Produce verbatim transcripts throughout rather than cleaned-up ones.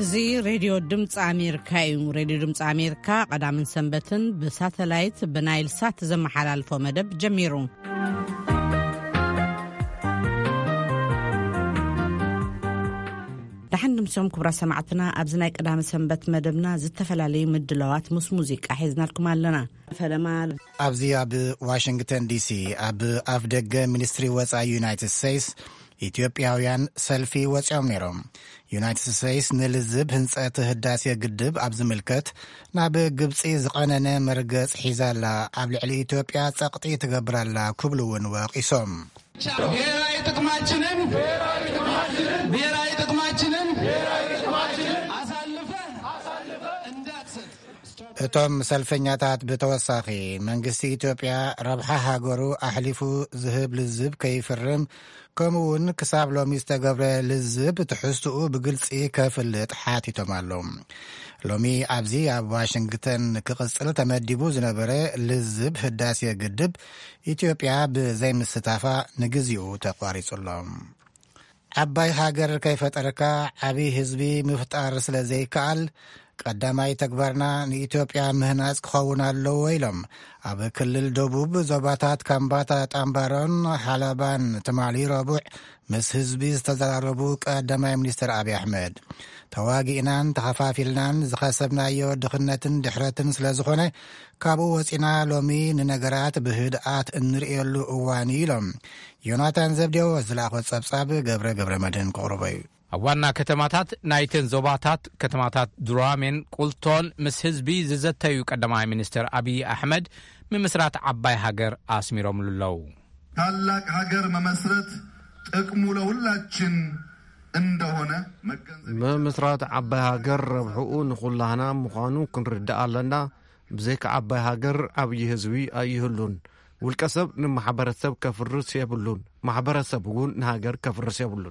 زي راديو دمፅ أمريكا راديو دمፅ أمريكا قدام سنبتن بساتلايت بنايل سات زمحلالفو مدب جميرو دحن نمسهم كبرى سمعتنا أبزناي قدام سنبت مدبنا زتفلالي مدلوات مس موسيقى حيزنا لكم لنا فلما أبزي أب واشنطن دي سي أب أفدق مينستري وصا يونايتد ستيتس ኢትዮጵያውያን ሰልፊ ወጽኦም ነይሮም ዩናይትድ ስቴትስ ንልዝብ ህንጸት ህዳሴ ግድብ ኣብ ዝምልከት ናብ ግብጺ ዝቐነነ መርገጽ ሒዛላ ኣብ ልዕሊ ኢትዮጵያ ጸቕጢ ትገብራላ ክብሉ እውን ወቂሶም ብሔራዊ ጥቅማችንን ብሔራዊ ጥቅማችንን ብሔራዊ ጥቅማችንን ብሔራዊ ጥቅማችንን አሳልፈ አሳልፈ እንዳትሰጥ እቶም ሰልፈኛታት ብተወሳኺ መንግስቲ ኢትዮጵያ ረብሓ ሃገሩ ኣሕሊፉ ዝህብ ልዝብ ከይፍርም ከምኡውን ክሳብ ሎሚ ዝተገብረ ልዝብ ትሕዝትኡ ብግልፂ ከፍልጥ ሓቲቶም ኣለው ሎሚ ኣብዚ ኣብ ዋሽንግተን ክቕፅል ተመዲቡ ዝነበረ ልዝብ ህዳሴ ግድብ ኢትዮጵያ ብዘይምስታፋ ንግዚኡ ተቋሪጹሎም ዓባይ ሃገር ከይፈጠርካ ዓብይ ህዝቢ ምፍጣር ስለ ዘይከኣል ቀዳማይ ተግባርና ንኢትዮጵያ ምህናጽ ክኸውን ኣለዎ ኢሎም ኣብ ክልል ደቡብ ዞባታት ካምባታ ጣምባሮን ሓላባን ትማሊ ረቡዕ ምስ ህዝቢ ዝተዘራረቡ ቀዳማይ ሚኒስትር አብይ አሕመድ ተዋጊእናን ተኸፋፊልናን ዝኸሰብናዮ ድኽነትን ድሕረትን ስለ ዝኾነ ካብኡ ወፂና ሎሚ ንነገራት ብህድኣት እንርእየሉ እዋን ኢሎም ዮናታን ዘብዴው ዝለኣኾ ጸብጻብ ገብረ ገብረ መድህን ክቕርቦ እዩ ኣዋና ከተማታት ናይተን ዞባታት ከተማታት ዱራሜን ቁልቶን ምስ ህዝቢ ዝዘተዩ ቀዳማይ ሚኒስትር አብይ አሕመድ ምምስራት ዓባይ ሃገር አስሚሮም ልለው ታላቅ ሃገር መመስረት ጥቅሙ ለሁላችን እንደሆነ መገንዘብ ምምስራት ዓባይ ሃገር ረብሑኡ ንኹላህና ምዃኑ ክንርዳእ ኣለና ብዘይካ ዓባይ ሃገር አብይ ህዝቢ ኣይህሉን ውልቀሰብ ንማሕበረሰብ ከፍርስ የብሉን ማሕበረሰብ እውን ንሃገር ከፍርስ የብሉን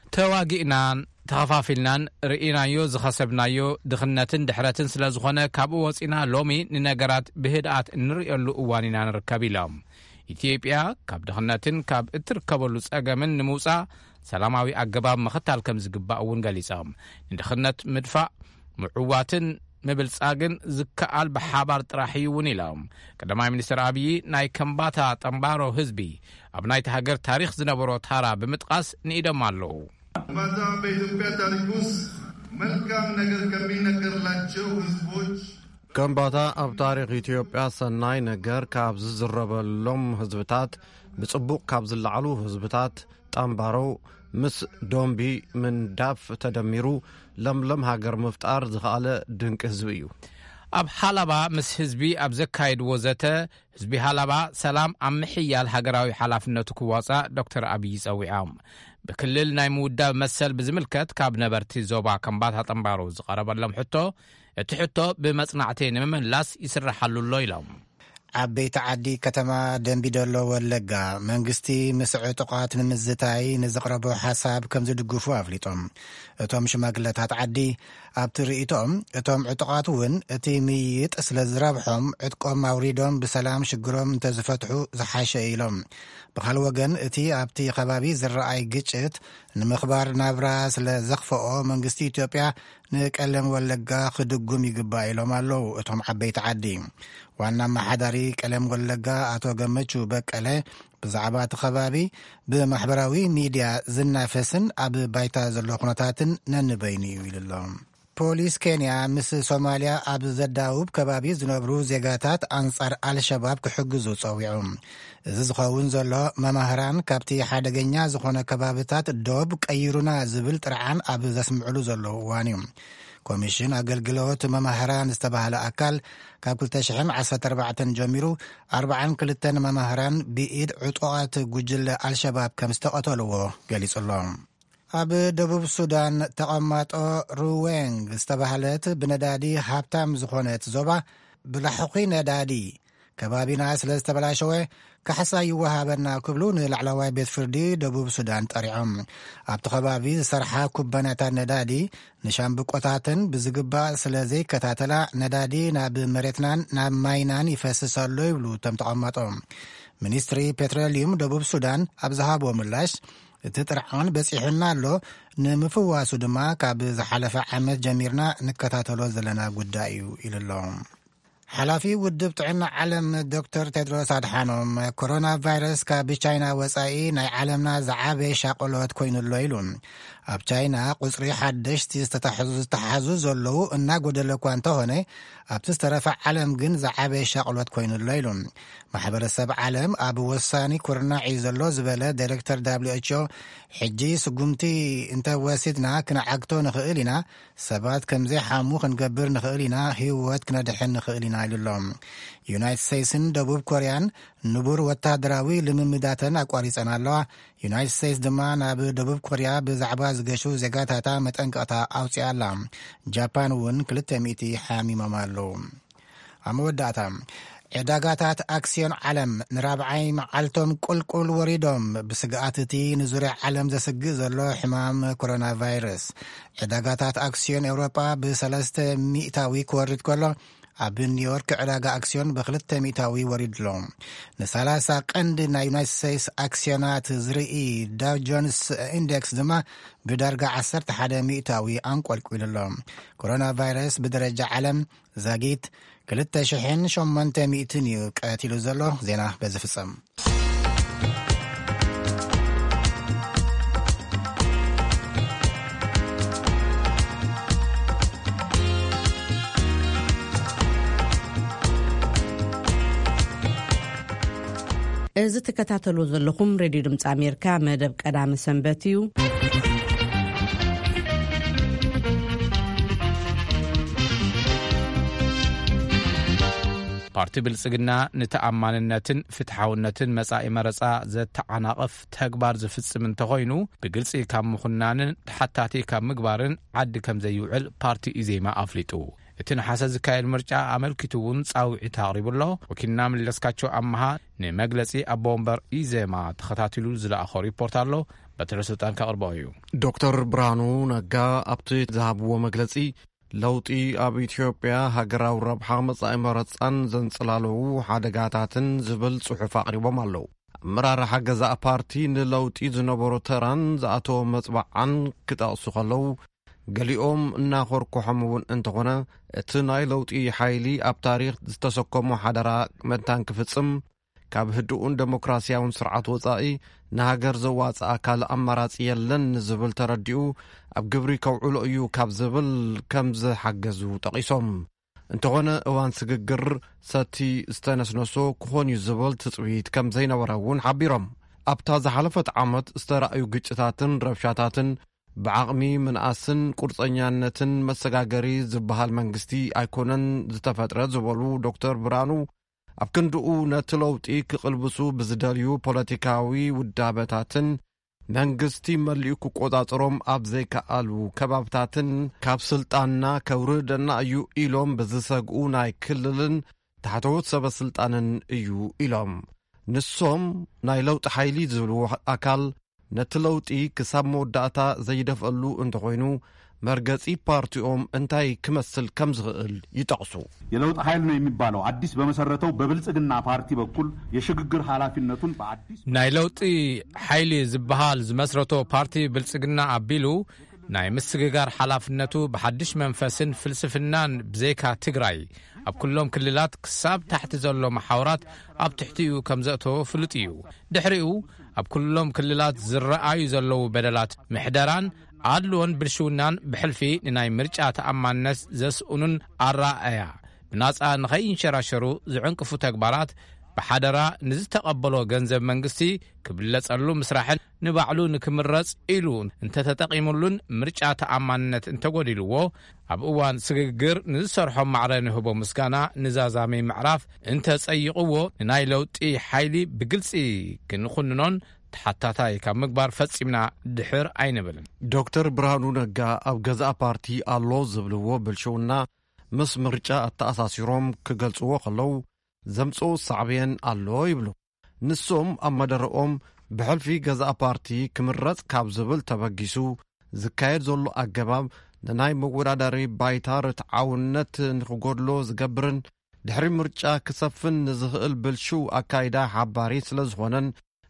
ተዋጊእናን ተኸፋፊልናን ርኢናዮ ዝኸሰብናዮ ድኽነትን ድሕረትን ስለ ዝኾነ ካብኡ ወፂና ሎሚ ንነገራት ብህድኣት እንርእየሉ እዋን ኢና ንርከብ ኢሎም ኢትዮጵያ ካብ ድኽነትን ካብ እትርከበሉ ጸገምን ንምውፃእ ሰላማዊ ኣገባብ ምኽታል ከም ዝግባእ እውን ገሊፆም ንድኽነት ምድፋእ ምዕዋትን ምብልጻግን ዝከኣል ብሓባር ጥራሕ እውን ኢሎም ቀዳማይ ሚኒስትር አብይ ናይ ከምባታ ጠምባሮ ህዝቢ ኣብ ናይቲ ሃገር ታሪኽ ዝነበሮ ታራ ብምጥቃስ ንኢዶም ኣለዉ ባዛ በኢትዮጵያ ታሪክ ውስጥ መልካም ነገር ከሚነገርላቸው ህዝቦች ከምባታ ኣብ ታሪኽ ኢትዮጵያ ሰናይ ነገር ካብ ዝዝረበሎም ህዝብታት ብጽቡቕ ካብ ዝለዓሉ ህዝብታት ጣምባሮ ምስ ዶምቢ ምንዳፍ ተደሚሩ ለምለም ሃገር ምፍጣር ዝኸኣለ ድንቂ ህዝቢ እዩ ኣብ ሓላባ ምስ ህዝቢ ኣብ ዘካይድ ወዘተ ህዝቢ ሓላባ ሰላም ኣብ ምሕያል ሃገራዊ ሓላፍነቱ ክዋጻእ ዶክተር አብይ ጸዊዖም ብክልል ናይ ምውዳብ መሰል ብዝምልከት ካብ ነበርቲ ዞባ ከምባታ ጠምባሮ ዝቐረበሎም ሕቶ እቲ ሕቶ ብመጽናዕቲ ንምምላስ ይስራሓሉሎ ኢሎም ዓበይቲ ዓዲ ከተማ ደንቢዶሎ ወለጋ መንግስቲ ምስ ዕጡቓት ንምዝታይ ንዘቕረቦ ሓሳብ ከም ዝድግፉ ኣፍሊጦም እቶም ሽማግለታት ዓዲ ኣብቲ ርእይቶም እቶም ዕጡቓት እውን እቲ ምይጥ ስለ ዝረብሖም ዕጥቆም ኣውሪዶም ብሰላም ሽግሮም እንተዝፈትሑ ዝሓሸ ኢሎም ብኻል ወገን እቲ ኣብቲ ከባቢ ዝረኣይ ግጭት ንምኽባር ናብራ ስለ ዘኽፈኦ መንግስቲ ኢትዮጵያ ንቀለም ወለጋ ክድጉም ይግባእ ኢሎም ኣለዉ እቶም ዓበይቲ ዓዲ ዋና ማሓዳሪ ቀለም ወለጋ አቶ ገመቹ በቀለ ብዛዕባ እቲ ከባቢ ብማሕበራዊ ሚድያ ዝናፈስን ኣብ ባይታ ዘሎ ኩነታትን ነንበይኒ እዩ ኢሎም ፖሊስ ኬንያ ምስ ሶማሊያ ኣብ ዘዳውብ ከባቢ ዝነብሩ ዜጋታት አንጻር አልሸባብ ክሕግዙ ጸዊዖም እዚ ዝኸውን ዘሎ መማህራን ካብቲ ሓደገኛ ዝኾነ ከባቢታት ዶብ ቀይሩና ዝብል ጥርዓን ኣብ ዘስምዕሉ ዘለዉ እዋን እዩ ኮሚሽን አገልግሎት መማህራን ዝተባህለ ኣካል ካብ ክልተ ሽሕን ዓሰርተ ኣርባዕተን ጀሚሩ ኣርባዓን ክልተን መማህራን ብኢድ ዕጡቓት ጉጅለ አልሸባብ ከም ዝተቐተልዎ ገሊጹሎም ኣብ ደቡብ ሱዳን ተቐማጦ ሩዌንግ ዝተባህለት ብነዳዲ ሃብታም ዝኾነት ዞባ ብላሕኺ ነዳዲ ከባቢና ስለ ዝተበላሸወ ካሕሳ ይወሃበና ክብሉ ንላዕለዋይ ቤት ፍርዲ ደቡብ ሱዳን ጠሪዖም ኣብቲ ከባቢ ዝሰርሓ ኩባንያታት ነዳዲ ንሻምብቆታትን ብዝግባእ ስለ ዘይከታተላ ነዳዲ ናብ መሬትናን ናብ ማይናን ይፈስሰሎ ይብሉ እቶም ተቐማጦም ሚኒስትሪ ፔትሮሊየም ደቡብ ሱዳን ኣብ ዝሃቦ ምላሽ እቲ ጥርዓን በፂሑና ኣሎ ንምፍዋሱ ድማ ካብ ዝሓለፈ ዓመት ጀሚርና ንከታተሎ ዘለና ጉዳይ እዩ ኢሉ ኣሎ። ሓላፊ ውድብ ጥዕና ዓለም ዶክተር ቴድሮስ አድሓኖም ኮሮና ቫይረስ ካብ ቻይና ወፃኢ ናይ ዓለምና ዝዓበየ ሻቆሎት ኮይኑሎ ኢሉ ኣብ ቻይና ቁፅሪ ሓደሽቲ ዝተተሓዙ ዘለዉ እናጎደለ እኳ እንተኾነ ኣብቲ ዝተረፈ ዓለም ግን ዝዓበየ ሻቆሎት ኮይኑሎ ኢሉ ማሕበረሰብ ዓለም ኣብ ወሳኒ ኮሮና ዒ ዘሎ ዝበለ ዳይሬክተር ደብሊው ኤች ኦ ሕጂ ስጉምቲ እንተወሲድና ክንዓግቶ ንኽእል ኢና ሰባት ከምዘይ ሓሙ ክንገብር ንኽእል ኢና ህይወት ክነድሕን ንኽእል ኢና ኢሉሎም። ዩናይትድ ስቴትስን ደቡብ ኮርያን ንቡር ወታደራዊ ልምምዳተን ኣቋሪፀን ኣለዋ። ዩናይትድ ስቴትስ ድማ ናብ ደቡብ ኮርያ ብዛዕባ ዝገሹ ዜጋታታ መጠንቀቕታ ኣውፅኣ ኣላ። ጃፓን እውን ክልተ ሚእቲ ሓሚሞም ኣለዉ። ኣብ መወዳእታ ዕዳጋታት ኣክስዮን ዓለም ንራብዓይ መዓልቶም ቁልቁል ወሪዶም ብስግኣት እቲ ንዙርያ ዓለም ዘስግእ ዘሎ ሕማም ኮሮና ቫይረስ። ዕዳጋታት ኣክስዮን ኤውሮጳ ብሰለስተ ሚእታዊ ክወርድ ከሎ ኣብ ኒውዮርክ ዕዳጋ ኣክስዮን ብክልተ ሚእታዊ ወሪድሎ። ንሰላሳ ቀንዲ ናይ ዩናይትድ ስቴትስ ኣክስዮናት ዝርኢ ዳው ጆንስ ኢንዴክስ ድማ ብዳርጋ ዓሰርተ ሓደ ሚእታዊ አንቆልቁልሎ። ኮሮና ቫይረስ ብደረጃ ዓለም ዛጊት ክልተ ሽሕን ሸሞንተ ሚእትን እዩ ቀቲሉ ዘሎ። ዜና በዚ ፍጸም። እዚ ተከታተሉ ዘለኹም ሬድዮ ድምፂ ኣሜሪካ መደብ ቀዳሚ ሰንበት እዩ። ፓርቲ ብልጽግና ንተኣማንነትን ፍትሓውነትን መጻኢ መረጻ ዘተዓናቕፍ ተግባር ዝፍጽም እንተኾይኑ ብግልፂ ካብ ምኹናንን ተሓታቲ ካብ ምግባርን ዓዲ ከም ዘይውዕል ፓርቲ ኢዜማ ኣፍሊጡ። እቲ ንሓሰ ዝካየድ ምርጫ ኣመልኪቱ እውን ጻውዒት ኣቕሪቡሎ። ወኪልና መለስካቸው ኣመሃ ንመግለጺ ኣቦ ወንበር ኢዜማ ተኸታቲሉ ዝለኣኾ ሪፖርት ኣሎ። በትረ ስልጣን ከቕርቦ እዩ። ዶክተር ብርሃኑ ነጋ ኣብቲ ዝሃብዎ መግለጺ ለውጢ ኣብ ኢትዮጵያ ሃገራዊ ረብሓ መጻኢ መረጻን ዘንጽላለዉ ሓደጋታትን ዝብል ጽሑፍ ኣቕሪቦም ኣለዉ። ኣመራርሓ ገዛእ ፓርቲ ንለውጢ ዝነበሮ ተራን ዝኣተወ መጽባዓን ክጠቕሱ ከለዉ ገሊኦም እናኾርኩሖም እውን እንተኾነ እቲ ናይ ለውጢ ሓይሊ ኣብ ታሪኽ ዝተሰከሞ ሓደራ መታን ክፍጽም ካብ ህድኡን ዴሞክራስያውን ስርዓት ወጻኢ ንሃገር ዘዋፅእ ኣካል ኣማራጺ የለን ዝብል ተረዲኡ ኣብ ግብሪ ከውዕሎ እዩ ካብ ዝብል ከም ዝሓገዙ ጠቒሶም እንተኾነ እዋን ስግግር ሰቲ ዝተነስነሶ ክኾን እዩ ዝብል ትጽቢት ከም ዘይነበረ እውን ሓቢሮም ኣብታ ዝሓለፈት ዓመት ዝተረኣዩ ግጭታትን ረብሻታትን ብዓቕሚ ምንኣስን ቁርጸኛነትን መሰጋገሪ ዝበሃል መንግስቲ ኣይኮነን ዝተፈጥረ ዝበሉ ዶክተር ብርሃኑ ኣብ ክንድኡ ነቲ ለውጢ ክቕልብሱ ብዝደልዩ ፖለቲካዊ ውዳበታትን መንግስቲ መሊኡ ክቆጻጽሮም ኣብ ዘይከኣሉ ከባብታትን ካብ ስልጣንና ከውርደና እዩ ኢሎም ብዝሰግኡ ናይ ክልልን ታሕተዎት ሰበ ስልጣንን እዩ ኢሎም ንሶም ናይ ለውጢ ሓይሊ ዝብልዎ ኣካል ነቲ ለውጢ ክሳብ መወዳእታ ዘይደፍአሉ እንተኾይኑ መርገጺ ፓርቲኦም እንታይ ክመስል ከም ዝኽእል ይጠቕሱ። የለውጥ ኃይል ነው የሚባለው አዲስ በመሰረተው በብልጽግና ፓርቲ በኩል የሽግግር ኃላፊነቱን በአዲስ ናይ ለውጢ ኃይሊ ዝበሃል ዝመስረቶ ፓርቲ ብልጽግና አቢሉ ናይ ምስግጋር ኃላፊነቱ በሐድሽ መንፈስን ፍልስፍናን ብዘይካ ትግራይ ኣብ ኩሎም ክልላት ክሳብ ታሕቲ ዘሎ መሓወራት ኣብ ትሕቲኡ ከም ዘእተወ ፍሉጥ እዩ። ድሕሪኡ ኣብ ኩሎም ክልላት ዝረአዩ ዘለዉ በደላት ምሕደራን ኣድልዎን ብልሽውናን ብሕልፊ ንናይ ምርጫ ተኣማንነት ዘስኡኑን ኣረኣያ ብናጻ ንኸይንሸራሸሩ ዝዕንቅፉ ተግባራት ብሓደራ ንዝተቐበሎ ገንዘብ መንግስቲ ክብለጸሉ ምስራሕን ንባዕሉ ንክምረጽ ኢሉ እንተተጠቒሙሉን ምርጫ ተኣማንነት እንተጐዲልዎ ኣብ እዋን ስግግር ንዝሰርሖም ማዕረ ንህቦ ምስጋና ንዛዛመ ምዕራፍ እንተጸይቕዎ ንናይ ለውጢ ሓይሊ ብግልፂ ክንኹንኖን ተሓታታይ ካብ ምግባር ፈጺምና ድሕር ኣይንብልን። ዶክተር ብርሃኑ ነጋ ኣብ ገዛእ ፓርቲ ኣሎ ዝብልዎ ብልሽውና ምስ ምርጫ ኣተኣሳሲሮም ክገልጽዎ ከለዉ ዘምጽኡ ሳዕብየን ኣሎ ይብሉ። ንሶም ኣብ መደረኦም ብሕልፊ ገዛእ ፓርቲ ክምረጽ ካብ ዝብል ተበጊሱ ዝካየድ ዘሎ ኣገባብ ንናይ መወዳዳሪ ባይታ ርትዓውነት ንኽጐድሎ ዝገብርን ድሕሪ ምርጫ ክሰፍን ንዝኽእል ብልሽው ኣካይዳ ሓባሪ ስለ ዝኾነን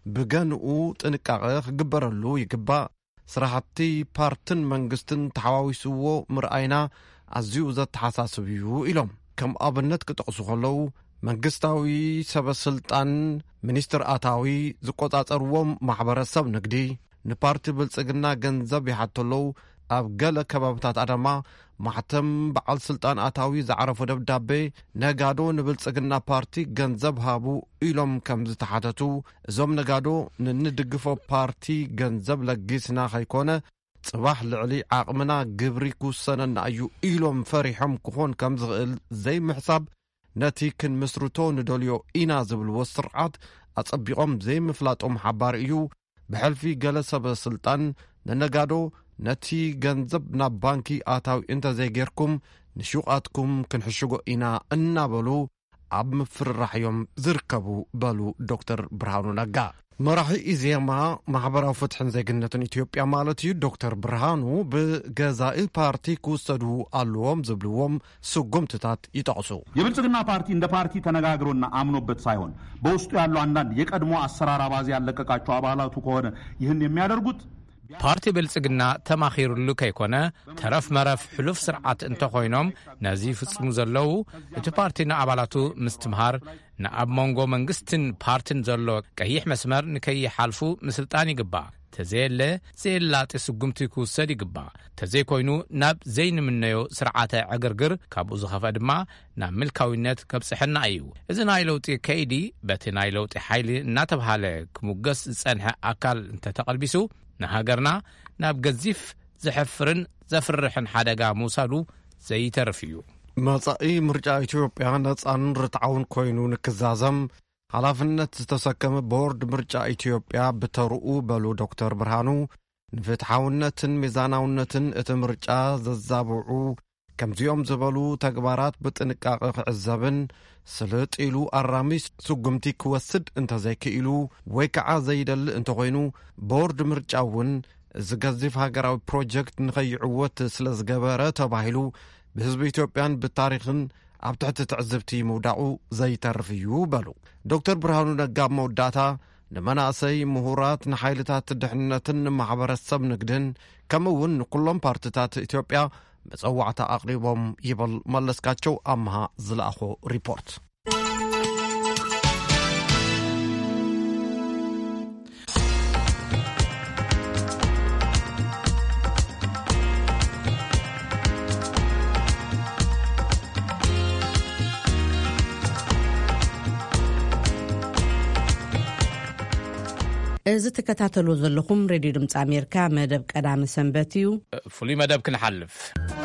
ብገንኡ ጥንቃቐ ክግበረሉ ይግባእ ስራሕቲ ፓርትን መንግስትን ተሓዋዊስዎ ምርኣይና ኣዝዩ ዘተሓሳስብ እዩ ኢሎም ከም ኣብነት ክጠቕሱ ከለዉ መንግስታዊ ሰበስልጣን ሚኒስትር ኣታዊ ዝቆጻጸርዎም ማሕበረሰብ ንግዲ ንፓርቲ ብልጽግና ገንዘብ ይሓተለው ኣብ ገለ ከባብታት ኣዳማ ማሕተም በዓል ስልጣን ኣታዊ ዝዓረፎ ደብዳቤ ነጋዶ ንብልጽግና ፓርቲ ገንዘብ ሃቡ ኢሎም ከም ዝተሓተቱ እዞም ነጋዶ ንንድግፎ ፓርቲ ገንዘብ ለጊስና ኸይኮነ ጽባሕ ልዕሊ ዓቕምና ግብሪ ክውሰነና እዩ ኢሎም ፈሪሖም ክኾን ከም ዝኽእል ዘይምሕሳብ ነቲ ክንምስርቶ ንደልዮ ኢና ዝብልዎ ስርዓት ኣጸቢቖም ዘይምፍላጦም ሓባር እዩ ብሕልፊ ገለ ሰበ ስልጣን ንነጋዶ ነቲ ገንዘብ ናብ ባንኪ ኣታዊ እንተ ዘይጌርኩም ንሹቓትኩም ክንሕሽጎ ኢና እናበሉ ኣብ ምፍርራሕ እዮም ዝርከቡ በሉ ዶክተር ብርሃኑ ነጋ መራሒ ኢዜማ ማሕበራዊ ፍትሕን ዜግነትን ኢትዮጵያ ማለት እዩ ዶክተር ብርሃኑ ብገዛኢ ፓርቲ ክውሰዱ ኣለዎም ዝብልዎም ስጉምትታት ይጠቕሱ የብልጽግና ፓርቲ እንደ ፓርቲ ተነጋግሮና አምኖበት ሳይሆን በውስጡ ያለው አንዳንድ የቀድሞ አሰራር አባዜ ያለቀቃቸው አባላቱ ከሆነ ይህን የሚያደርጉት ፓርቲ ብልጽግና ተማኺሩሉ ከይኮነ ተረፍ መረፍ ሕሉፍ ስርዓት እንተ ኮይኖም ነዚ ፍጽሙ ዘለው እቲ ፓርቲ ንኣባላቱ ምስትምሃር ንኣብ መንጎ መንግስትን ፓርትን ዘሎ ቀይሕ መስመር ንከይሓልፉ ምስልጣን ይግባእ ተዘየለ ዘየላጢ ስጉምቲ ክውሰድ ይግባእ ተዘይኮይኑ ናብ ዘይንምነዮ ስርዓተ ዕግርግር ካብኡ ዝኸፈ ድማ ናብ ምልካዊነት ከብፅሕና እዩ እዚ ናይ ለውጢ ከይዲ በቲ ናይ ለውጢ ሓይሊ እናተባሃለ ክሙገስ ዝጸንሐ ኣካል እንተተቐልቢሱ ንሃገርና ናብ ገዚፍ ዝሕፍርን ዘፍርሕን ሓደጋ ምውሳዱ ዘይተርፍ እዩ መጻኢ ምርጫ ኢትዮጵያ ነጻን ርትዓውን ኮይኑ ንክዛዘም ሓላፍነት ዝተሰከመ ቦርድ ምርጫ ኢትዮጵያ ብተርኡ በሉ ዶክተር ብርሃኑ ንፍትሓውነትን ሚዛናውነትን እቲ ምርጫ ዘዛብዑ ከምዚኦም ዝበሉ ተግባራት ብጥንቃቐ ክዕዘብን ስልጥ ኢሉ ኣራሚስ ስጉምቲ ክወስድ እንተዘይክኢሉ ወይ ከዓ ዘይደልእ እንተኾይኑ ቦርድ ምርጫ እውን ዝገዚፍ ሃገራዊ ፕሮጀክት ንኸይዕወት ስለ ዝገበረ ተባሂሉ ብህዝቢ ኢትዮጵያን ብታሪኽን ኣብ ትሕቲ ትዕዝብቲ ምውዳቑ ዘይተርፍ እዩ በሉ ዶክተር ብርሃኑ ነጋ መወዳእታ ንመናእሰይ ምሁራት ንሓይልታት ድሕንነትን ማሕበረሰብ ንግድን ከምኡውን ንኩሎም ፓርቲታት ኢትዮጵያ መጸዋዕታ ኣቕሪቦም ይበል መለስካቸው ኣምሃ ዝለኣኾ ሪፖርት እዚ ተከታተሉ ዘለኹም ሬድዮ ድምፂ ኣሜሪካ መደብ ቀዳሚ ሰንበት እዩ ፍሉይ መደብ ክንሓልፍ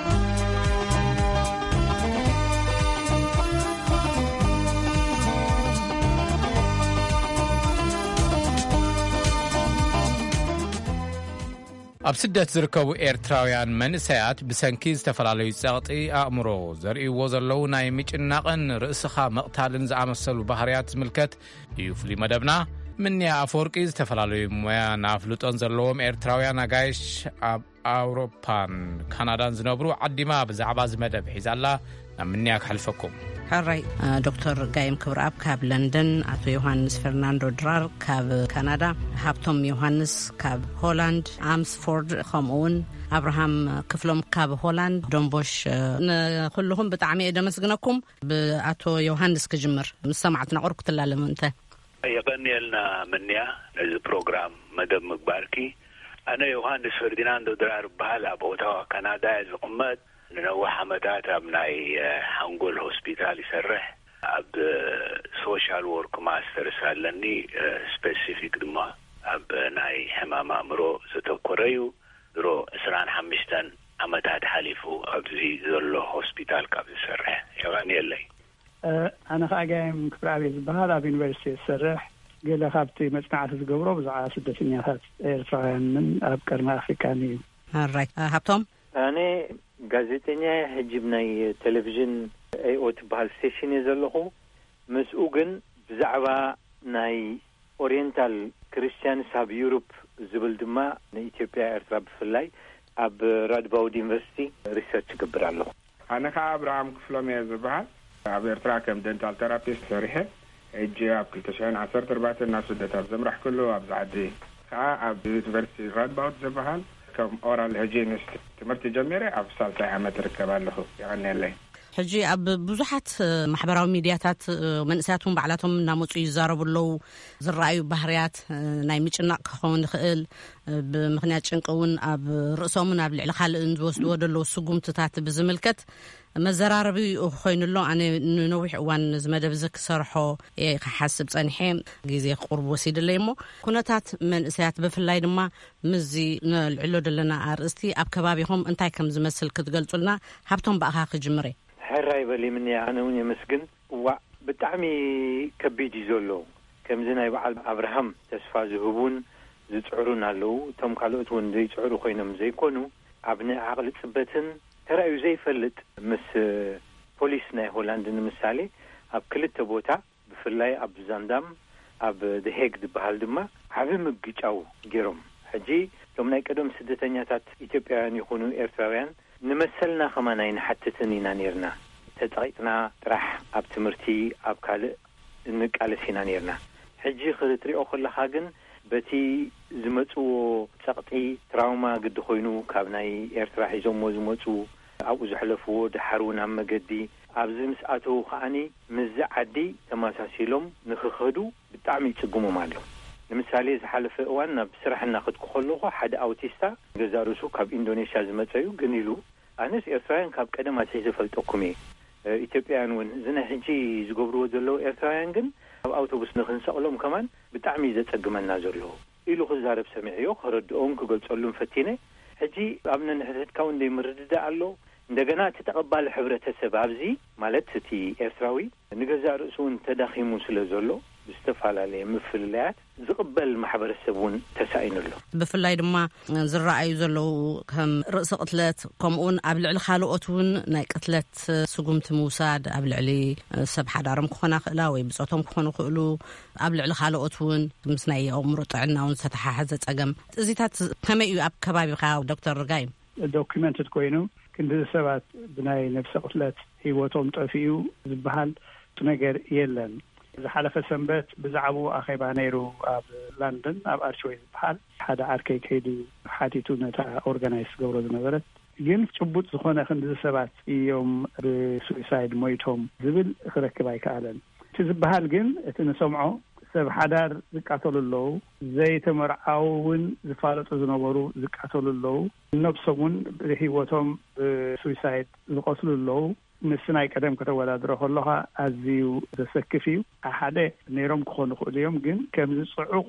ኣብ ስደት ዝርከቡ ኤርትራውያን መንእሰያት ብሰንኪ ዝተፈላለዩ ጸቕጢ ኣእምሮ ዘርእይዎ ዘለው ናይ ምጭናቕን ርእስኻ መቕታልን ዝኣመሰሉ ባህርያት ዝምልከት እዩ ፍሉይ መደብና ምንያ ኣፈወርቂ ዝተፈላለዩ ሞያ ናፍልጦን ዘለዎም ኤርትራውያን ኣጋይሽ ኣብ ኣውሮፓን ካናዳን ዝነብሩ ዓዲማ ብዛዕባ ዝመደብ ሒዛላ ናብ ምንያ ክሕልፈኩም ሕራይ ዶክተር ጋይም ክብርኣብ ካብ ለንደን ኣቶ ዮሃንስ ፈርናንዶ ድራር ካብ ካናዳ ሃብቶም ዮሃንስ ካብ ሆላንድ ኣምስፎርድ ከምኡውን ኣብርሃም ክፍሎም ካብ ሆላንድ ዶንቦሽ ንኩልኩም ብጣዕሚ እየ ደመስግነኩም ብኣቶ ዮሃንስ ክጅምር ምስ ሰማዕትና ቁርብ ክትላለሙ እንታይ يغنيلنا منيا هذا برنامج مدب مكباركي أنا يوهانس فرديناندو درار بحالا بوتاوا كندا زقمت ننوح حمدات أبناي هنقول هوسبيتالي سرح أب سوشيال وورك ماستر سالني سبيسيفيك دما أبناي حمام أمرو ستوكوريو درو إسران حمشتن حمدات حليفو أبزي زلو هوسبيتال كابل سرح يغنيلي أنا خاجم كبرابي بهذا بينفرسي السرح قال خابتي مجموعة الجبرة بزعة ستة سنوات إيرترايان من أبكرنا أفريقاني. الرأي هابتوم؟ أنا gazetenya hajibnay television ay otbal station izalhu مسؤول بزعبا ناي اورينتال كريستيان ساب يوروب زبلدما نيثيوبيا ارترا بفلاي اب رادباود يونيفرسيتي ريسيرش قبرالو انا كابراهام كفلومي زبال اب ارترا كم دنتال ثيرابيست سريح اجي اب كلتشان عشرة أربعة ناس سدتها زمرح كله ابز عدي كا اب يونيفرسيتي رادباوت زبهان كم اورال هجينس تمرت جميره اب سالسه عام تركبالو يعني لي حجي اب بزحات محبراوي ميدياتات منساتهم بعلاتهم ناموص يزاربلو زرايو بحريات ناي ميጭናቅ ክኸውን ይኽእል ብምኽንያት ጭንቀውን ኣብ ርእሶምን ኣብ ልዕሊ ካልእ እንዝወስድዎ ደለው ስጉምትታት ብዝምልከት መዘራረቢ ኮይኑሎ ኣነ ንነዊሕ እዋን ዝመደብ ዝክሰርሖ ክሓስብ ጸኒሐ ግዜ ቁርብ ወሲድለይ እሞ ኩነታት መንእሰያት ብፍላይ ድማ ምዚ ንልዕሎ ደለና ኣርእስቲ ኣብ ከባቢኹም እንታይ ከም ዝመስል ክትገልጹልና ሃብቶም ባእኻ ክጅምሬ حراي بلي مني أنا وني مسكن وبتعمي كبيدي زولو كم زنا يبعل أبراهام تسفاز هبون زتعرون علو تم قالوا تون زي تعرو خينهم زي كونوا أبناء عقل تثبتن ترى زي فلت مس بوليسنا هولندا مثالي أب كل تبوتا بفلاي أب زندام أب دهيك دبهال دما عبي مجيء جيرم حجي يوم نيكدم سدتنياتات إثيوبيان يكونوا إيرتراويان نمثلنا خمانين حتى تنينا نيرنا تتغيطنا راح أب تمرتي أب كالي إنك على سينا نيرنا حجي خلطري أخر لخاقن بتي زمتو سقطي تراوما قد خوينو كابناي إرتراح يزومو زمتو أو زحلفو دحرون عم قدي أب زمساتو خاني مزعدي تماساسيلهم نخخدو بتعمي تقومو مالو لمثالي زحلف وانا بسرح ناخد كخلوخو حد أوتيستا جزارسو كاب إندونيسيا زمتايو قنيلو أناس إرترايان كاب كدما تحزفلتوكمي إثيوبيان ون زنا حجي زقبرو دلو إرترايان قن أو أوتوبوس نخنسألهم كمان بتعمي زي تقمنا زرلو إلو خزارب سمعيو خردقون كقول تقولهم فتيني حجي أبنا نحدد كون دي مردد قالو እንደገና ተተቀባለ ህብረተሰብ አብዚ ማለት እቲ ኤርትራዊ ንገዛ ርእሱን ተዳኺሙ ስለዘሎ ብስተፋላለ ምፍልላያት ዝቅበል ማሕበረሰቡን ተሳይነሎ ብፍላይ ድማ ዝራኣዩ ዘለው ከም ርእሰ ቅትለት ከምኡን ኣብ ልዕሊ ካልኦትን ናይ ቅትለት ስጉምቲ ምውሳድ ኣብ ልዕሊ ሰብ ሓዳሮም ክኾና ክእላ ወይ ብጾቶም ክኾኑ ክእሉ ኣብ ልዕሊ ካልኦትን ምስ ናይ ኣእምሮ ጥዕናውን ዝተሓሓዘ ፀገም እዚታት ከመይ እዩ ኣብ ከባቢኻ ዶክተር ርጋይ ዶክመንትድ ኮይኑ ክንዲ ሰባት ብናይ ነፍሰ ቅትለት ህይወቶም ጠፊኡ ዝበሃል ነገር የለን ዝሓለፈ ሰንበት ብዛዕባ ኣኼባ ነይሩ ኣብ ለንደን ኣብ ኣርችዌይ ዝበሃል ሓደ ዓርከይ ከይዱ ሓቲቱ ነታ ኦርጋናይዝ ገብሮ ዝነበረት ግን ጭቡጥ ዝኾነ ክንዲ ሰባት እዮም ብሱሳይድ ሞይቶም ዝብል ክረክብ ኣይከኣለን እቲ ዝበሃል ግን እቲ ንሰምዖ ሰብ ሓዳር ዝቃተሉለው ዘይተመርዓውን ዝፋለጡ ዝነበሩ ዝቃተሉለው ነብሶምን ህይወቶም ሱሳይድ ዝቆስሉለው ምስናይ ቀደም ከተወዳድሮ ከለኻ ኣዝዩ ዘሰክፍ እዩ ሓደ ነይሮም ክኾኑ ክእሉ እዮም ግን ከም ዝፅዑቕ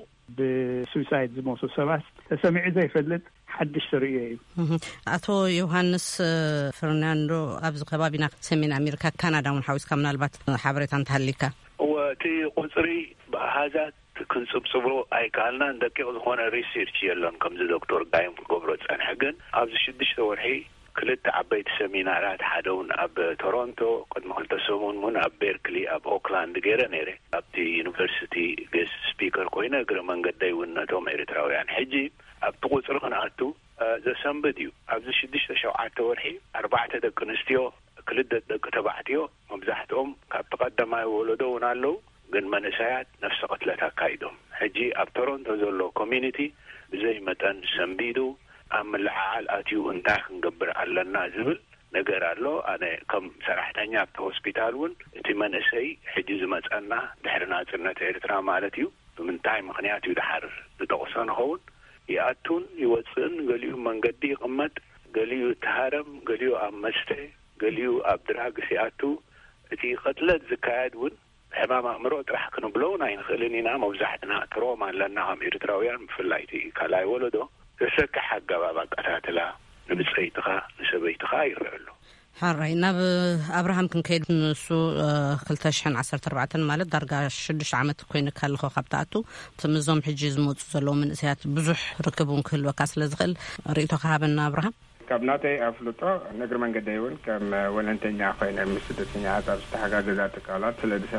ብሱሳይድ ዝሞቱ ሰባት ተሰሚዑ ዘይፈልጥ ሓድሽ ትርኢዮ እዩ ኣቶ ዮሃንስ ፈርናንዶ ኣብዚ ከባቢና ሰሜን ኣሜሪካ ካናዳ እውን ሓዊስካ ምናልባት ሓበሬታ እንተሃሊካ ወቲ ቁፅሪ ብኣሃዛት ክንፅብፅብሮ ኣይከኣልናን ደቂቕ ዝኾነ ሪሰርች የለን ከምዚ ዶክተር ጋይም ክገብሮ ፀንሐ ግን ኣብዚ ሽዱሽተ ወርሒ ክልተ ዓበይቲ ሰሚናራት ሓደውን ኣብ ቶሮንቶ ቅድሚ ክልተ ሰሙን እውን ኣብ ቤርክሊ ኣብ ኦክላንድ ገይረ ነይረ ኣብቲ ዩኒቨርሲቲ ጌስት ስፒከር ኮይነ እግረ መንገደይ እውን ነቶም ኤርትራውያን ሕጂ ኣብቲ ቁፅሪ ክንኣቱ ዘሰንብት እዩ ኣብዚ ሽዱሽተ ሸውዓተ ወርሒ ኣርባዕተ ደቂ ኣንስትዮ ክልተ ደቂ ተባዕትዮ መብዛሕትኦም ካብ ተቐዳማይ ወለዶ እውን ኣለው ግን መንእሰያት ነፍሰ ቅትለት ኣካይዶም ሕጂ ኣብ ቶሮንቶ ዘሎ ኮሚኒቲ ብዘይ መጠን ሰንቢዱ ኣብ ምልዓዓል ኣትዩ እንታይ ክንገብር ኣለና ዝብል ነገር ኣሎ ኣነ ከም ሰራሕተኛ ኣብቲ ሆስፒታል እውን እቲ መንእሰይ ሕጂ ዝመፀና ድሕሪ ናፅነት ኤርትራ ማለት እዩ ብምንታይ ምክንያት እዩ ድሓር ዝጠቕሶ ንኸውን ይኣቱን ይወፅእን ገሊኡ መንገዲ ይቕመጥ ገሊኡ ተሃረም ገሊኡ ኣብ መስተ ገሊኡ ኣብ ድራግስ ይኣቱ እቲ ቅትለት ዝካየድ እውን ሕማም ኣእምሮ ጥራሕ ክንብሎውን ኣይንኽእልን ኢና መብዛሕትና ትሮማ ኣለና ከም ኤርትራውያን ብፍላይቲ ካልኣይ ወለዶ ተሰካሕ ኣገባብ ኣቀታትላ ንብፅይትኻ ንሰበይትኻ ይረአሉ ሓራይ ናብ ኣብርሃም ክንከይድ ንሱ ክልተ ሽሕን ዓሰርተ ኣርባዕተ ማለት ዳርጋ ሽዱሽተ ዓመት ኮይኑ ካልኾ ካብታኣቱ ትምዞም ሕጂ ዝመፁ ዘለዉ መንእሰያት ብዙሕ ርክቡን ክህልወካ ስለ ዝኽእል ርእቶ ካሃበና ኣብርሃም ካብ ናተይ ኣፍልጦ ነግሪ መንገዲ እውን ከም ወለንተኛ ኮይነ ምስ ስደተኛታት ኣብ ዝተሓጋገዛ ትካላት ስለ ዝሰርሕ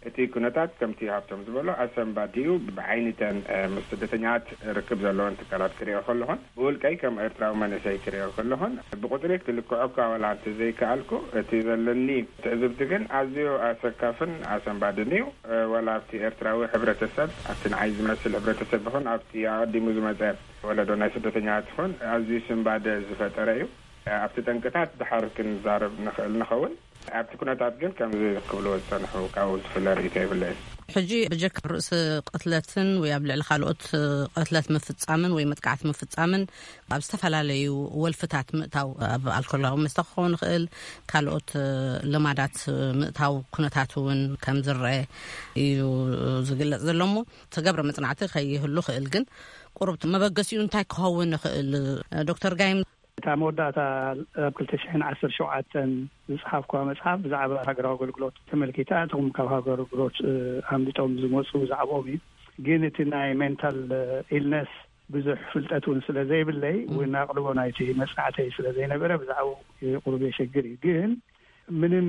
እቲ ኩነታት ከምቲ ሃብቶም ዝበሎ ኣሰንባዲዩ ብዓይነተን መስደተኛት ርክብ ዘለዎን ትካላት ክሪኦ ከለሆን ብውልቀይ ከም ኤርትራዊ መንእሰይ ክሪኦ ከለሆን ብቁጥሪ ክልክዖካ ወላ እንተ ዘይከኣልኩ እቲ ዘለኒ ትዕዝብቲ ግን ኣዝዩ ኣሰካፍን ኣሰንባድን እዩ ወላ ኣብቲ ኤርትራዊ ሕብረተሰብ ኣብቲ ንዓይ ዝመስል ሕብረተሰብ ይኹን ኣብቲ ኣቀዲሙ ዝመፀ ወለዶ ናይ ስደተኛት ይኹን ኣዝዩ ስንባደ ዝፈጠረ እዩ ኣብቲ ጠንቅታት ድሓር ክንዛረብ ንኽእል ንኸውን ኣብቲ ኩነታት ግን ከምዚ ክብሎ ዝፀንሑ ካብኡ ዝፍለር ኢተ ይብለይ ሕጂ ብጀክ ርእሲ ቅትለትን ወይ ኣብ ልዕሊ ካልኦት ቅትለት ምፍፃምን ወይ መጥቃዕቲ ምፍፃምን ኣብ ዝተፈላለዩ ወልፍታት ምእታው ኣብ ኣልኮላዊ መስተ ክኸውን ይኽእል ካልኦት ልማዳት ምእታው ኩነታት እውን ከም ዝረአ እዩ ዝግለጽ ዘሎሞ ተገብረ መጽናዕቲ ከይህሉ ክእል ግን ቁርብት መበገሲኡ እንታይ ክኸውን ይኽእል ዶክተር ጋይም እታ መወዳእታ ኣብ ክልተ ሽሕን ዓሰርተ ሸውዓተን ዝፅሓፍኳ መፅሓፍ ብዛዕባ ሃገራዊ ኣገልግሎት ተመልኪታ እቶም ካብ ሃገራዊ ኣገልግሎት ኣምሊጦም ዝመፁ ብዛዕባኦም እዩ ግን እቲ ናይ ሜንታል ኢልነስ ብዙሕ ፍልጠት እውን ስለ ዘይብለይ ወይ ናቅልቦ ናይቲ መፅናዕተይ ስለ ዘይነበረ ብዛዕባ ቁርብ የሸግር እዩ ግን ምንም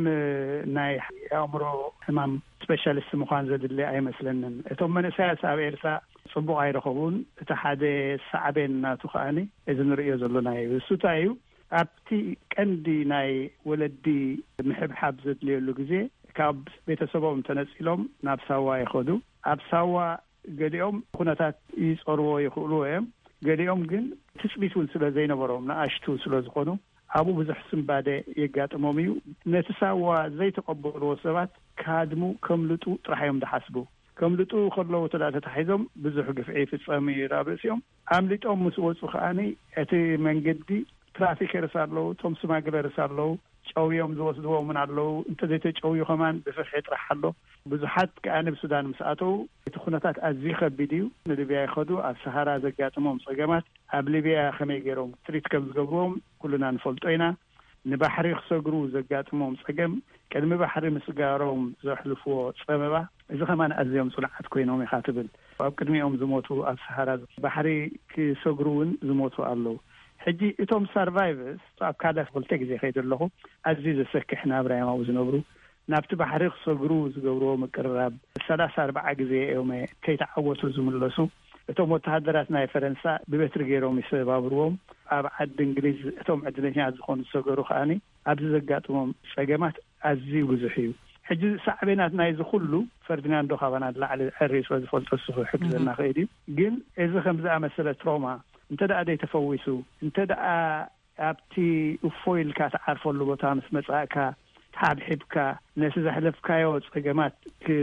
ናይ ኣእምሮ ሕማም ስፔሻሊስት ምዃን ዘድሊ ኣይመስለንን እቶም መንእሰያት ኣብ ኤርትራ ጽቡቕ ኣይረኸቡን እቲ ሓደ ሳዕቤን ናቱ ከኣኒ እዚ ንሪኦ ዘለና እዩ እሱታ እዩ ኣብቲ ቀንዲ ናይ ወለዲ ምሕብሓብ ዘድልየሉ ግዜ ካብ ቤተሰቦም ተነፂሎም ናብ ሳዋ ይኸዱ ኣብ ሳዋ ገሊኦም ኩነታት ይፀርዎ ይኽእሉ እዮም ገሊኦም ግን ትፅቢት እውን ስለ ዘይነበሮም ንኣሽቱ ስለ ዝኾኑ ኣብኡ ብዙሕ ስንባደ የጋጥሞም እዩ ነቲ ሳዋ ዘይተቐበልዎ ሰባት ካድሙ ከምልጡ ጥራሕዮም ዝሓስቡ ከምልጡ ከለዉ ተዳተታሒዞም ብዙሕ ግፍዒ ፍፀም ይራብእሲኦም ኣምሊጦም ምስ ወፁ ከኣኒ እቲ መንገዲ ትራፊክ ርሳ ኣለዉ ቶም ስማግለ ርሳ ኣለዉ ጨውዮም ዝወስድዎ ምን ኣለዉ እንተዘይተጨውዩ ኸማን ብፍርሒ ጥራሕ ኣሎ ብዙሓት ከኣኒ ብሱዳን ምስ ኣተዉ እቲ ኩነታት ኣዝዩ ከቢድ እዩ ንሊብያ ይኸዱ ኣብ ሰሃራ ዘጋጥሞም ፀገማት ኣብ ሊብያ ከመይ ገይሮም ትሪት ከም ዝገብርዎም ኩሉና ንፈልጦ ኢና ንባሕሪ ክሰግሩ ዘጋጥሞም ፀገም ቅድሚ ባሕሪ ምስጋሮም ዘሕልፍዎ ፀበባ እዚ ኸማን ኣዝዮም ፅኑዓት ኮይኖም ኢኻ ትብል ኣብ ቅድሚኦም ዝሞቱ ኣብ ሰሃራ ባሕሪ ክሰግሩ እውን ዝሞቱ ኣለዉ ሕጂ እቶም ሰርቫይቨርስ ኣብ ካዳፍ ክልተ ግዜ ከይድ ኣለኹ ኣዝዩ ዘሰክሕ ናብራዮም ኣብኡ ዝነብሩ ናብቲ ባሕሪ ክሰግሩ ዝገብርዎ ምቅርራብ ሰላሳ ኣርባዓ ግዜ እዮም ከይተዓወቱ ዝምለሱ እቶም ወተሃደራት ናይ ፈረንሳ ብበትሪ ገይሮም ይሰባብርዎም ኣብ ዓዲ እንግሊዝ እቶም ዕድለኛት ዝኾኑ ዝሰገሩ ከኣኒ ኣብዚ ዘጋጥሞም ፀገማት ኣዝዩ ብዙሕ እዩ ሕጂ ሳዕቤናት ናይ ዝኩሉ ፈርዲናንዶ ካባና ላዕሊ ዕሪ ስለ ዝፈልጦ ስሑ ሕግዘና ክእል እዩ ግን እዚ ከምዝኣመሰለ ትሮማ እንተ ደኣ ዘይተፈዊሱ እንተ ደኣ ኣብቲ እፎይልካ ተዓርፈሉ ቦታ ምስ መጻእካ ተሓብሒብካ ነቲ ዘሕለፍካዮ ፀገማት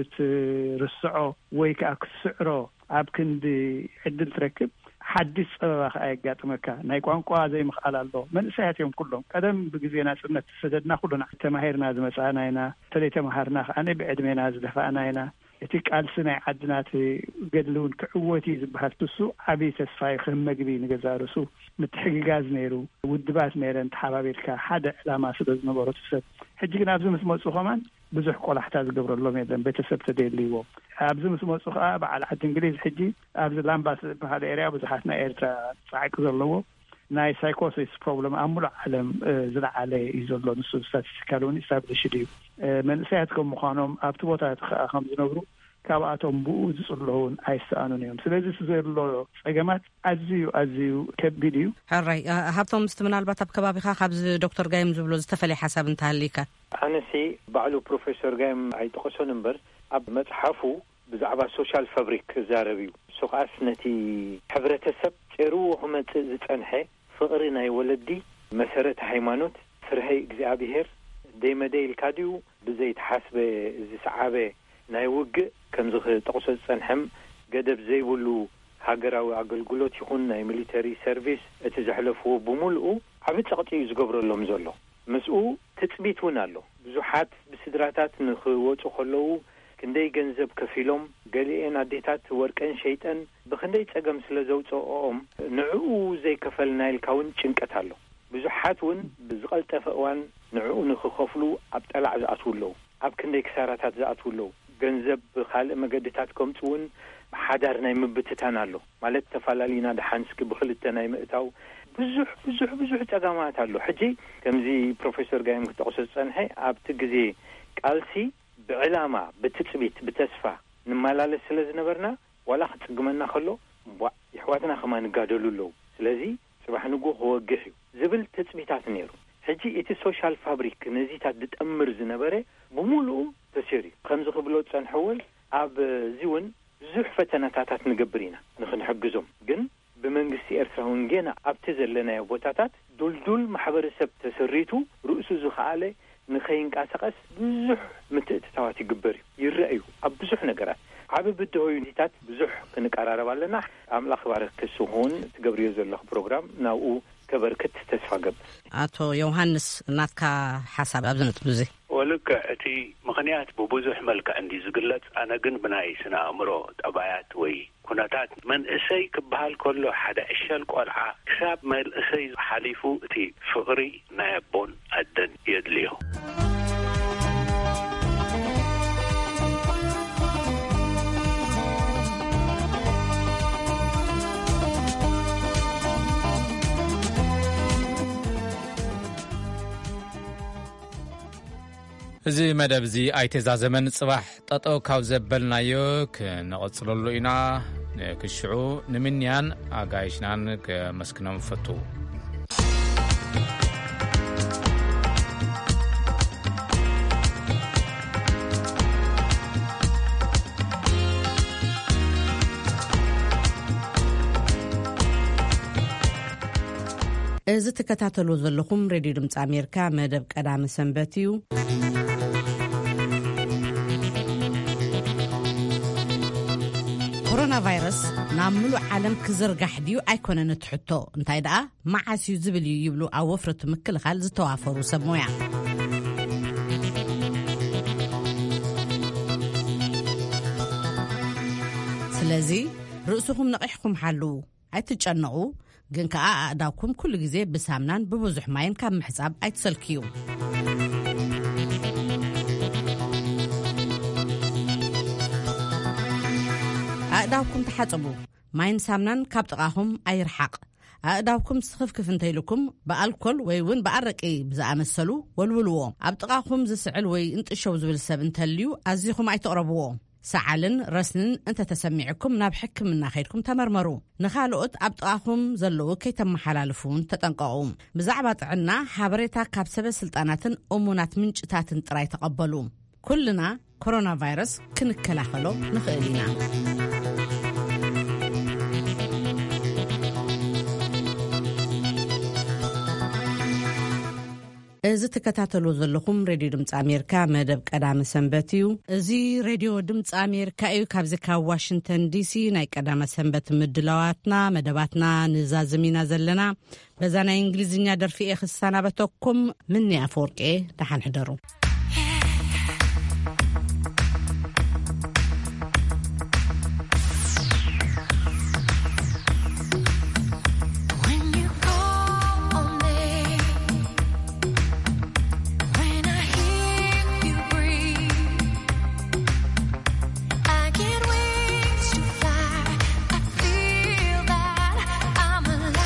ክትርስዖ ወይ ከዓ ክትስዕሮ ኣብ ክንዲ ዕድል ትረክብ ሓዲስ ፀበባ ከዓ የጋጥመካ ናይ ቋንቋ ዘይምኽኣል ኣሎ መንእሰያት እዮም ኩሎም ቀደም ብግዜ ናጽነት ሰደድና ኩሉና ተማሂርና ዝመጻእና ኢና ተለይተማሃርና ከኣነ ብዕድሜና ዝደፋእና ኢና እቲ ቃልሲ ናይ ዓድናት ገድሉን ክዕወቲ ዝበሃል ትሱ ዓብይ ተስፋይ ከም መግቢ ንገዛርሱ ምትሕግጋዝ ነይሩ ውድባት ነይረን ተሓባቢልካ ሓደ ዕላማ ስለ ዝነበሮ ትሰብ ሕጂ ግን ኣብዚ ምስ መፁ ኸማን ብዙሕ ቆላሕታ ዝገብረሎም የለን ቤተሰብ ተደልይዎ ኣብዚ ምስ መፁ ከዓ በዓል ዓዲ እንግሊዝ ሕጂ ኣብዚ ላምባስ ዝበሃል ኤርያ ብዙሓት ናይ ኤርትራ ፃዕቂ ዘለዎ ናይ ሳይኮሲስ ፕሮብለም ኣብ ሙሉእ ዓለም ዝለዓለ እዩ ዘሎ ንሱ ስታቲስቲካል እውን ኢስታብሊሽድ እዩ መንእሰያት ከም ምዃኖም ኣብቲ ቦታት ከዓ ከም ዝነብሩ ካብኣቶም ብኡ ዝፅልውን ኣይሰኣኑን እዮም ስለዚ ዘሎ ፀገማት ኣዝዩ ኣዝዩ ከቢድ እዩ ሕራይ ሃብቶም ምስቲ ምናልባት ኣብ ከባቢኻ ካብዚ ዶክተር ጋይም ዝብሎ ዝተፈለየ ሓሳብ እንተሃሊካ ኣነሲ ባዕሉ ፕሮፌሰር ጋይም ኣይጠቐሶን እምበር ኣብ መፅሓፉ ብዛዕባ ሶሻል ፋብሪክ ክዛረብ እዩ ሱኻስ ነቲ ሕብረተሰብ ጭርዎ ክመፅእ ዝፀንሐ ፍቕሪ ናይ ወለዲ መሰረት ሃይማኖት ፍርሀ እግዚኣብሔር ደይመደይ ኢልካ ድዩ ብዘይተሓስበ ዝሰዓበ ናይ ውግእ ከምዚ ክጠቕሶ ዝፀንሐም ገደብ ዘይብሉ ሃገራዊ ኣገልግሎት ይኹን ናይ ሚሊተሪ ሰርቪስ እቲ ዘሕለፍዎ ብምልኡ ዓብ ፀቕጢ እዩ ዝገብረሎም ዘሎ ምስኡ ትፅቢት እውን ኣሎ ብዙሓት ብስድራታት ንኽወፁ ከለዉ ክንደይ ገንዘብ ከፊሎም ገሊአን ኣዴታት ወርቀን ሸይጠን ብክንደይ ፀገም ስለ ዘውፅኦኦም ንዕኡ ዘይከፈልና ኢልካ እውን ጭንቀት ኣሎ ብዙሓት እውን ብዝቐልጠፈ እዋን ንዕኡ ንክኸፍሉ ኣብ ጠላዕ ዝኣትውለዉ ኣብ ክንደይ ክሳራታት ዝኣትውለዉ ገንዘብ ብካልእ መገድታት ከምፁ እውን ሓዳር ናይ ምብትታን ኣሎ ማለት ተፈላለዩና ድሓንስኪ ብክልተ ናይ ምእታው ብዙሕ ብዙሕ ብዙሕ ፀገማት ኣሎ ሕጂ ከምዚ ፕሮፌሰር ጋይም ክጠቕሶ ዝፀንሐ ኣብቲ ግዜ ቃልሲ بعلامة بتثبيت بتسفى نمالال سلز نبرنا ولا خصقمنا خلو يحواتنا خما نقادلو له ስለዚህ صباح نقول هو قحي زبل تثبيتات نيرو حجي إتي سوشال فابريك نزيتات بتأمر زنبرة بمولو تسيري خمس خبلوت سنحول عب زيون زحفة نتاتات نقبرينا نخن حقزهم جن بمنقسي إرساهون جينا أبتزل لنا يبوتاتات دول دول محبر سب تسريتو رؤسو زخالي نخين كاسقس بزح متتواتي قبري يرأيو أبزح نقرات عبي بدهو يونيتات بزح كنك عرارة بالنا عمل أخبار كسوهون تقبريو زلخ بروغرام ناو كبركت تسفاقب أتو يوهانس ناتكا حساب أبزنت بزي ولك أتي مغنيات ببوزح ملك عندي زقلت أنا قن بناي سنة أمرو تبايات وي كناتات من إسي كبهال كله حدا إشال قولعا كساب ما الإسي حليفو تي فغري نايبون أدن يدليو زي مدبزي ايتزا زمن صباح ططو كاو زبلنايو كنقصللو إنا كشعو نمنيان اغايشنان كمسكنم فتو إذا تكتاتلو زلكم راديو دمص أمريكا مدب قدام سنبتيو كورونا فيروس نعملو عالم كزرقح ديو أيكونا نتحطو انتاي دا معاسيو زبليو يبلو أو وفرة مكل خالز توافرو سمويا سلازي رؤسكم نقحكم حلو أيتجنقو ግን ከኣ ኣዳኩም ኩሉ ግዜ ብሳምናን ብብዙሕ ማይን ካብ ምሕጻብ ኣይትሰልኪዩ ኣዳኩም ተሓጽቡ ማይን ሳምናን ካብ ጥቃኹም ኣይርሓቅ ኣዳኩም ስኽፍክፍ እንተይልኩም በኣልኮል ወይ ውን በኣረቂ ብዝኣመሰሉ ወልውልዎ ኣብ ጥቃኹም ዝስዕል ወይ እንጥሸው ዝብል ሰብ እንተልዩ ኣዚኹም ኣይተቕረብዎ سعالن رسنن انت تسمعكم ناب حكمنا خيركم تمرمروا نخالقت ابطاخم زلو كي تم حلالفون تطنققوا بزعبه عنا حبريتا كاب سبب سلطاناتن امونات منጭታትን ጥራይ ተቀበሉ كلنا كورونا فيروس كنكلاخلو نخيلنا إذا تكتاتلو زلكم راديو دمص أمريكا مدب قدام سنبتيو إزي راديو دمص أمريكا إيو كابزكا واشنطن دي سي ناي قدام سنبت مدلواتنا مدباتنا نزازمينا زلنا بزانا إنجليزينيا درفي إخسانا بتوكم مني أفورك إيه تحن حدرو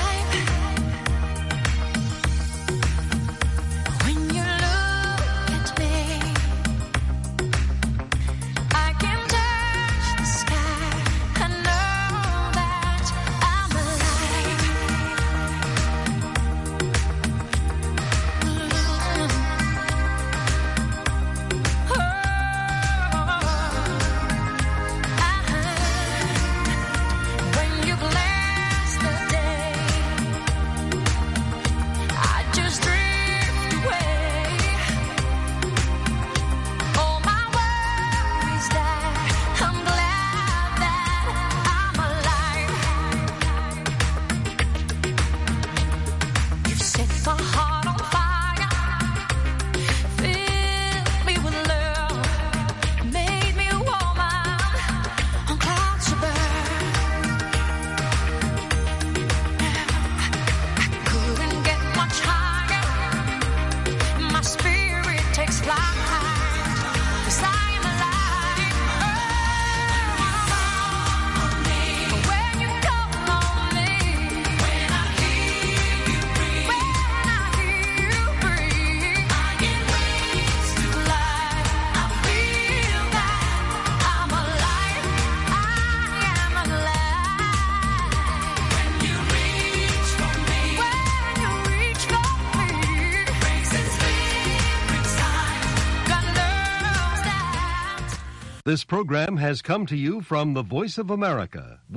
When you look at This program has come to you from the Voice of America,